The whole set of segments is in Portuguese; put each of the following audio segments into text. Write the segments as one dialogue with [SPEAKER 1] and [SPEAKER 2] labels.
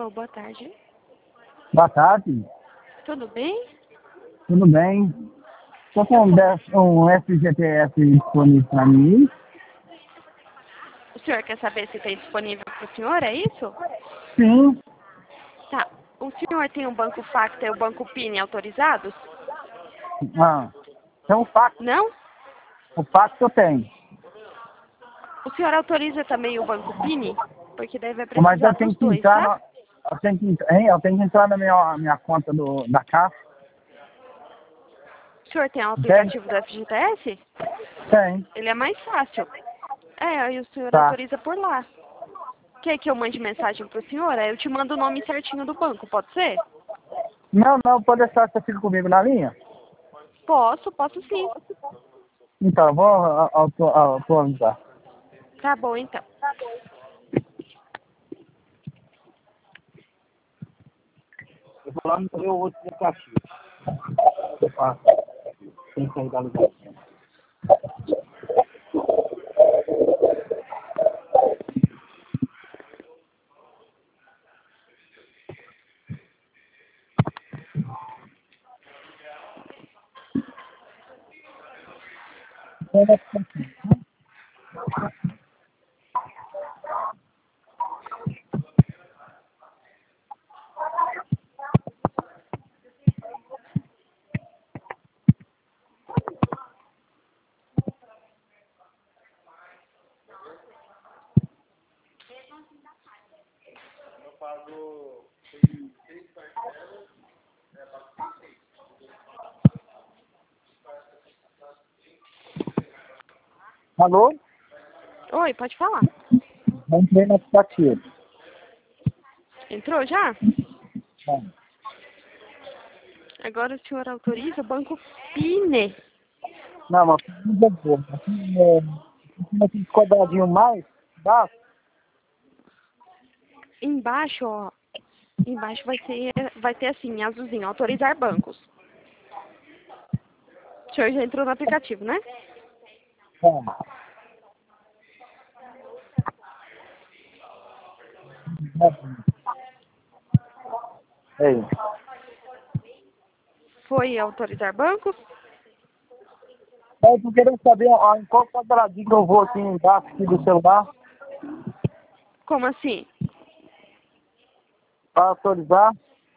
[SPEAKER 1] Alô, boa tarde.
[SPEAKER 2] Boa tarde.
[SPEAKER 1] Tudo bem?
[SPEAKER 2] Tudo bem? Estou com um FGTS disponível para mim.
[SPEAKER 1] O senhor quer saber se tem disponível para o senhor, é isso?
[SPEAKER 2] Sim.
[SPEAKER 1] Tá. O senhor tem o Banco Facta e o Banco Pini autorizados?
[SPEAKER 2] Então
[SPEAKER 1] Não?
[SPEAKER 2] o pacto eu tenho.
[SPEAKER 1] O senhor autoriza também o Banco Pini? Porque daí vai
[SPEAKER 2] Mas
[SPEAKER 1] precisar
[SPEAKER 2] eu tenho
[SPEAKER 1] dos
[SPEAKER 2] que
[SPEAKER 1] dois,
[SPEAKER 2] entrar
[SPEAKER 1] tá?
[SPEAKER 2] eu tenho que entrar na minha conta da Caixa.
[SPEAKER 1] O senhor tem o
[SPEAKER 2] Tem?
[SPEAKER 1] aplicativo do FGTS?
[SPEAKER 2] Tem.
[SPEAKER 1] Ele é mais fácil. É, aí o senhor
[SPEAKER 2] Tá.
[SPEAKER 1] autoriza por lá. Quer que eu mande mensagem pro senhor? Aí eu te mando o nome certinho do banco, pode ser?
[SPEAKER 2] Não, pode deixar, você fica comigo na linha?
[SPEAKER 1] Posso sim.
[SPEAKER 2] Então, eu vou autorizar.
[SPEAKER 1] Tá bom, então.
[SPEAKER 2] Eu vou lá no meu outro aplicativo. Eu faço. Tem que sair da ligação. Alô?
[SPEAKER 1] Oi, pode falar.
[SPEAKER 2] Entrei no aplicativo.
[SPEAKER 1] Entrou já?
[SPEAKER 2] Bom,
[SPEAKER 1] Agora o senhor autoriza o Banco Pine.
[SPEAKER 2] não, mas não vou. Aqui quadradinho mais, dá?
[SPEAKER 1] Embaixo, ó. Embaixo vai ter assim, azulzinho, autorizar bancos. O senhor já entrou no aplicativo, né?
[SPEAKER 2] Tá. Aí.
[SPEAKER 1] Foi autorizar bancos?
[SPEAKER 2] Eu tô querendo saber em qual quadradinho que eu vou aqui embaixo aqui do celular
[SPEAKER 1] Como assim?
[SPEAKER 2] para autorizar.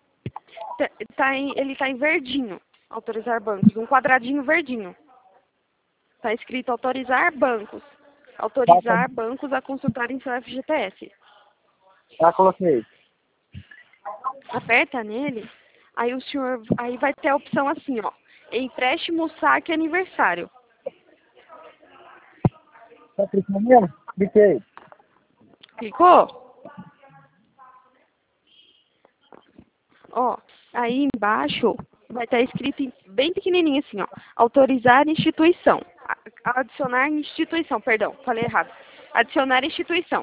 [SPEAKER 1] Ele tá em verdinho, autorizar bancos, um quadradinho verdinho. Tá escrito autorizar bancos. Autorizar bancos a consultarem seu FGTS.
[SPEAKER 2] Já coloquei.
[SPEAKER 1] Aperta nele, aí o senhor, aí vai ter a opção assim, ó, empréstimo, saque, aniversário.
[SPEAKER 2] Tá clicando mesmo? Cliquei.
[SPEAKER 1] Clicou? Ó, aí embaixo vai estar escrito bem pequenininho assim, ó, autorizar instituição. Adicionar instituição, perdão, falei errado. Adicionar instituição.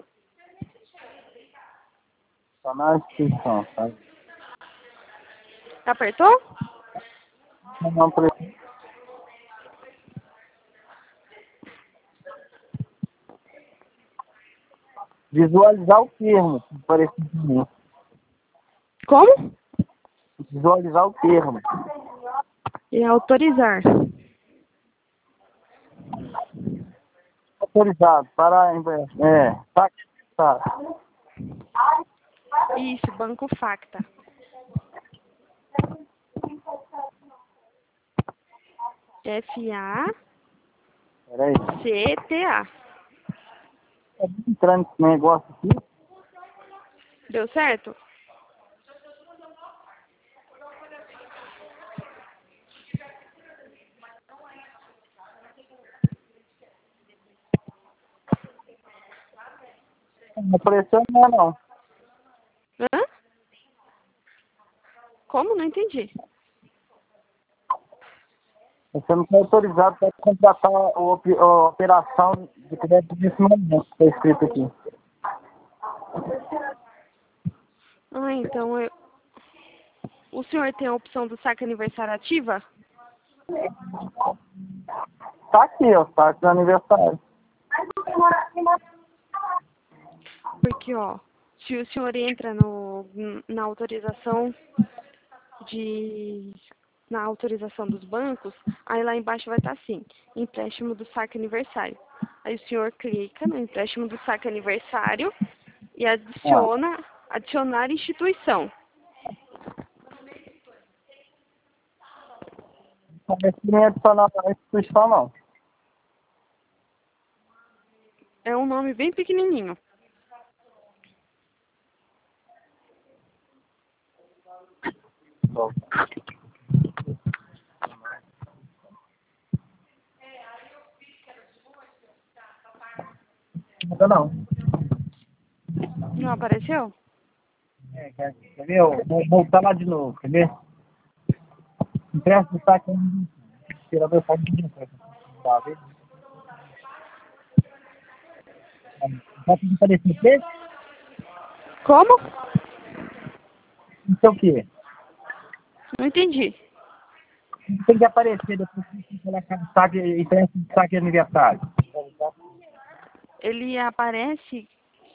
[SPEAKER 2] Tá na inscrição, tá?
[SPEAKER 1] Apertou?
[SPEAKER 2] Não precisa. Visualizar o termo, parecido comigo.
[SPEAKER 1] Como?
[SPEAKER 2] Visualizar o termo.
[SPEAKER 1] E autorizar.
[SPEAKER 2] Autorizado para tá.
[SPEAKER 1] Isso, Banco Facta. FACTA.
[SPEAKER 2] Peraí. Tá entrando esse negócio aqui.
[SPEAKER 1] Deu certo?
[SPEAKER 2] Não apareceu não.
[SPEAKER 1] Hã? Como? Não entendi.
[SPEAKER 2] Você não está autorizado para contratar a operação de crédito de financiamento, está escrito aqui.
[SPEAKER 1] Ah, então o senhor tem a opção do saque aniversário ativa?
[SPEAKER 2] Tá aqui, ó, saque do aniversário.
[SPEAKER 1] Porque, ó, Se o senhor entra na autorização na autorização dos bancos, aí lá embaixo vai estar assim, empréstimo do saque aniversário. Aí o senhor clica no empréstimo do saque aniversário e adicionar instituição.
[SPEAKER 2] Parece que nem adicionar a instituição, não.
[SPEAKER 1] É um nome bem pequenininho.
[SPEAKER 2] Bom. Não.
[SPEAKER 1] Não apareceu?
[SPEAKER 2] Quer ver? Vou voltar lá de novo, quer ver? Empréstimo do saque tirador pode vir. Tá vendo? Vai pedir para descer?
[SPEAKER 1] Como?
[SPEAKER 2] Isso é o quê?
[SPEAKER 1] Não entendi.
[SPEAKER 2] Tem que aparecer depois que você colocar o saque, empréstimo do saque aniversário.
[SPEAKER 1] Ele aparece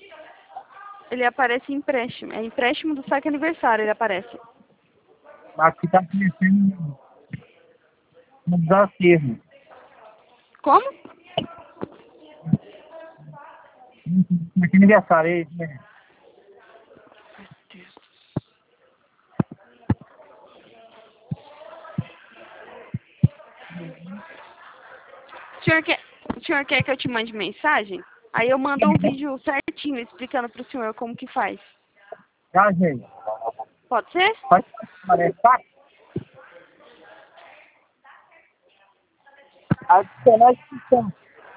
[SPEAKER 1] empréstimo. É empréstimo do saque aniversário, ele aparece.
[SPEAKER 2] Aqui está aparecendo no desacervo.
[SPEAKER 1] Como?
[SPEAKER 2] Saque aniversário, é isso, né?
[SPEAKER 1] O senhor quer que eu te mande mensagem? Aí eu mando um vídeo certinho explicando pro senhor como que faz.
[SPEAKER 2] Tá, gente?
[SPEAKER 1] Pode ser?
[SPEAKER 2] Pode aparecer saque? Adicionar a instituição.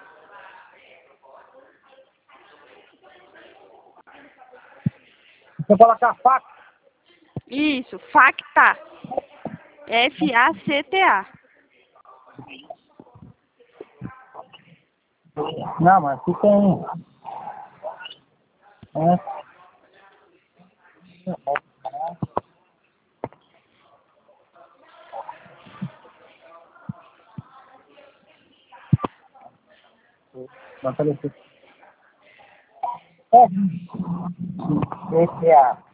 [SPEAKER 2] Você colocar fax.
[SPEAKER 1] Isso, FACTA. FACTA.
[SPEAKER 2] Não, mas aqui tem. É. Vai aparecer. Esse é a.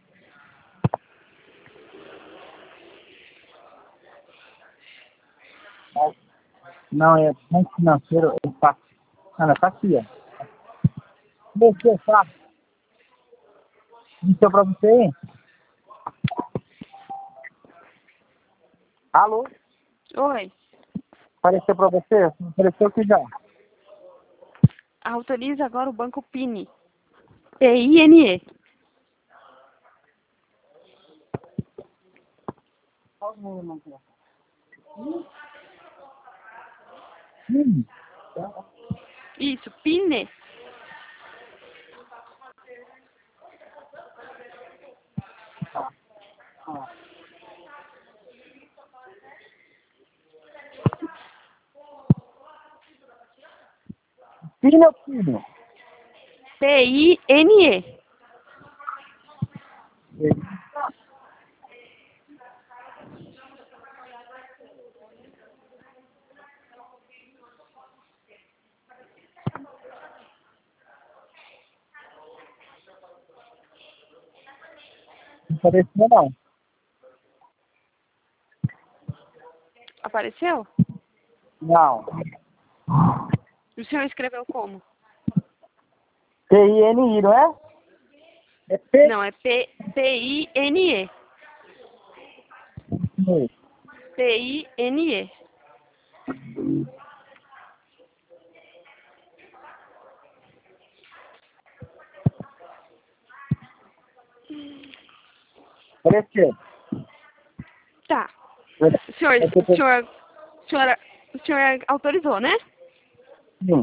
[SPEAKER 2] Não, é banco financeiro, é fax. Ah, não, tá aqui, ó. Deixa eu fax. Disse pra você aí? Alô?
[SPEAKER 1] Oi.
[SPEAKER 2] Apareceu pra você? Apareceu aqui já.
[SPEAKER 1] Autoriza agora o banco PINE. PINE.
[SPEAKER 2] Sim.
[SPEAKER 1] Isso, PINE.
[SPEAKER 2] Filho ou filho?
[SPEAKER 1] PINE.
[SPEAKER 2] Não apareceu, não.
[SPEAKER 1] Apareceu?
[SPEAKER 2] Não.
[SPEAKER 1] O senhor escreveu como?
[SPEAKER 2] PINI, não é? É P.
[SPEAKER 1] Não, é PINE. PINE.
[SPEAKER 2] Apareceu.
[SPEAKER 1] Tá. O senhor autorizou, né?
[SPEAKER 2] Sim.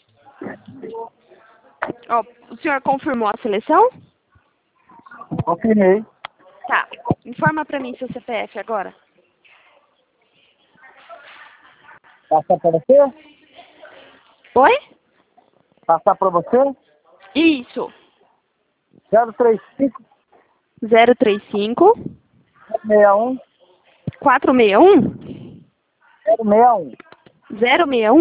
[SPEAKER 1] Ó, o senhor confirmou a seleção?
[SPEAKER 2] Confirmei.
[SPEAKER 1] Tá. Informa pra mim seu CPF agora.
[SPEAKER 2] Passar para você?
[SPEAKER 1] Oi?
[SPEAKER 2] Passar para você?
[SPEAKER 1] Isso.
[SPEAKER 2] 035
[SPEAKER 1] 035
[SPEAKER 2] 61
[SPEAKER 1] 461
[SPEAKER 2] 061
[SPEAKER 1] 061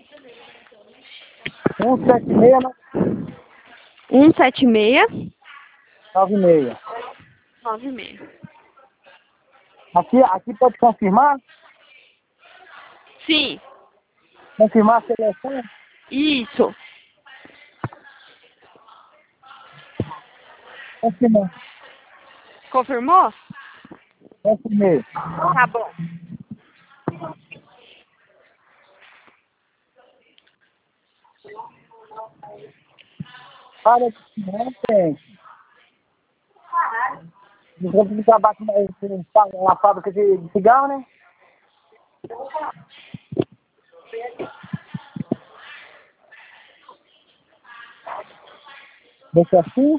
[SPEAKER 2] 176
[SPEAKER 1] 176
[SPEAKER 2] 9h30.
[SPEAKER 1] 9h30.
[SPEAKER 2] Aqui pode confirmar?
[SPEAKER 1] Sim,
[SPEAKER 2] Confirmar a seleção?
[SPEAKER 1] isso.
[SPEAKER 2] Confirmar.
[SPEAKER 1] Confirmou?
[SPEAKER 2] Confirmei.
[SPEAKER 1] Tá bom.
[SPEAKER 2] Para de não tem. Não vou trabalhar com uma fábrica de cigarro, né? Deixa assim.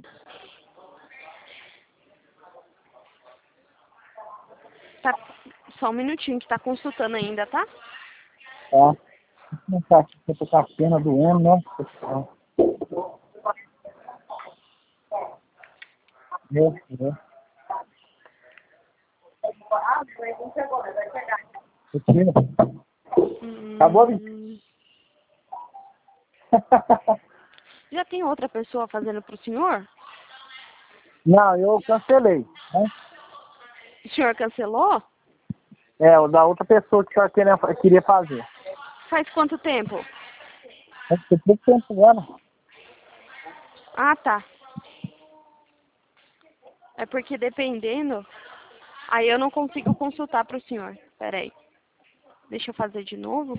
[SPEAKER 1] Tá, só um minutinho que tá consultando ainda, tá?
[SPEAKER 2] Tá. Não tá aqui, eu tô com a perna doendo, né? Pessoal. Meu. Acabou, Vitor?
[SPEAKER 1] Já tem outra pessoa fazendo pro senhor?
[SPEAKER 2] Não, eu cancelei, né?
[SPEAKER 1] O senhor cancelou?
[SPEAKER 2] É, o da outra pessoa que eu queria fazer.
[SPEAKER 1] Faz quanto tempo?
[SPEAKER 2] Acho que pouco tempo agora.
[SPEAKER 1] Ah, tá. É porque dependendo, aí eu não consigo consultar pro senhor. Pera aí. Deixa eu fazer de novo.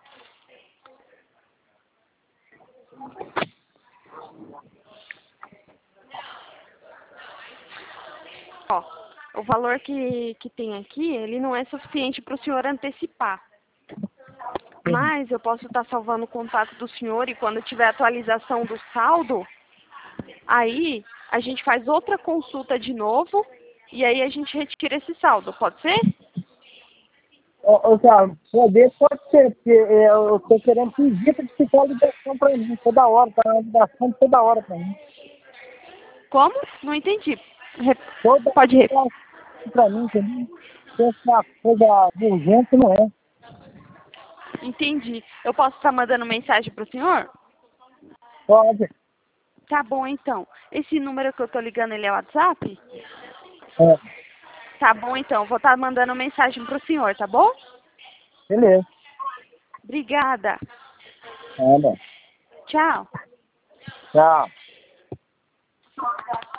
[SPEAKER 1] Ó, o valor que tem aqui, ele não é suficiente para o senhor antecipar. Mas eu posso estar salvando o contato do senhor e quando tiver atualização do saldo, aí a gente faz outra consulta de novo e aí a gente retira esse saldo. Pode ser?
[SPEAKER 2] Pode ser, porque eu tô querendo pedir pra ficar a ligação pra mim toda hora, tá uma ligação toda hora pra mim.
[SPEAKER 1] Como? Não entendi.
[SPEAKER 2] Toda
[SPEAKER 1] Pode
[SPEAKER 2] hora pra mim, entendeu? Se é uma coisa urgente, não é.
[SPEAKER 1] Entendi. Eu posso estar mandando mensagem para o senhor?
[SPEAKER 2] Pode.
[SPEAKER 1] Tá bom, então. Esse número que eu tô ligando, ele é o WhatsApp?
[SPEAKER 2] É,
[SPEAKER 1] Tá bom, então. Vou estar mandando mensagem pro senhor, tá bom?
[SPEAKER 2] beleza.
[SPEAKER 1] Obrigada.
[SPEAKER 2] Anda.
[SPEAKER 1] Tchau.
[SPEAKER 2] Tchau.